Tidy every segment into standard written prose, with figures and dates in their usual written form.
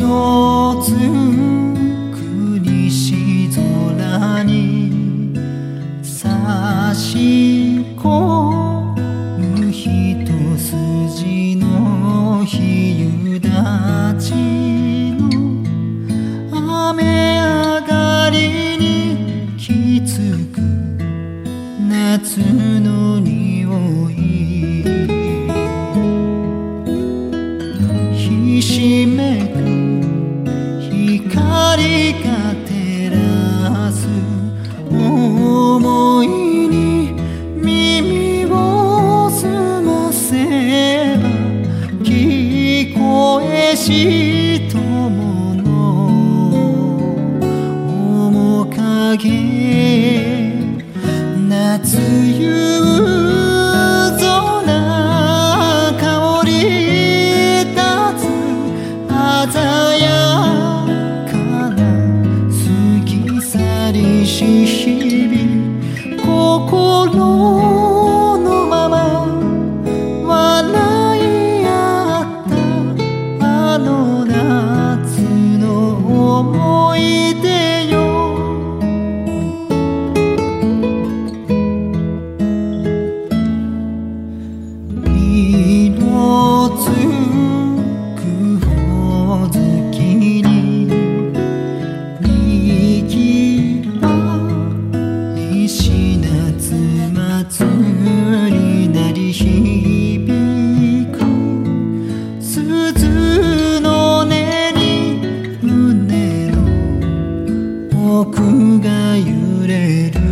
色づく西空に差し込む一筋の日夕立ちの雨上がりにきつく夏の匂いひしめく光が照らす想いに耳を澄ませば聞こえし友の面影夏夕空香り立つ鮮やかな過ぎ去りし日々心のまま笑い合ったあの夏の思い出よ色づくほずきににぎわいし夏祭り鳴り響く鈴の音に胸の奥が揺れる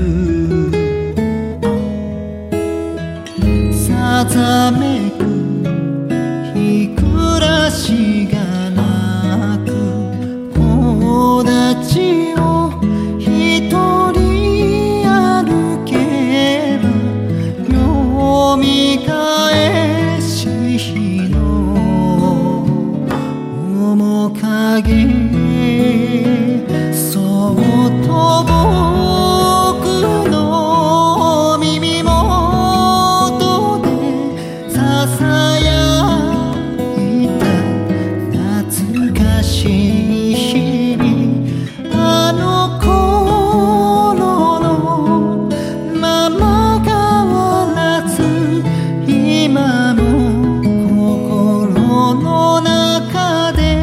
さざめく日暮らしがなく木立を一人歩けば読み返し日の面影そっと僕の耳元でささやいた懐かしい日々あの頃のまま変わらず今も心の中で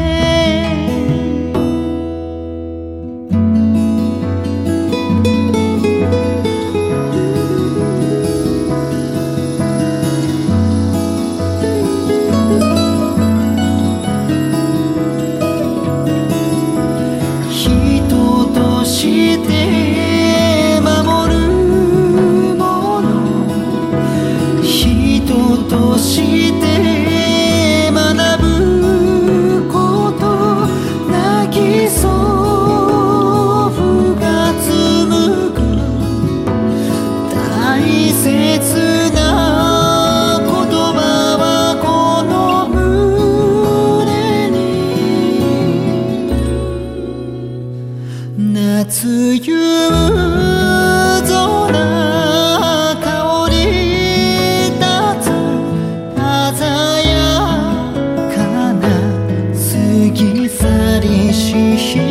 人として守るもの人として学ぶこと泣きそうが紡ぐ大切な言葉はこの胸に夏夕空香り立つ鮮やかな過ぎ去りし日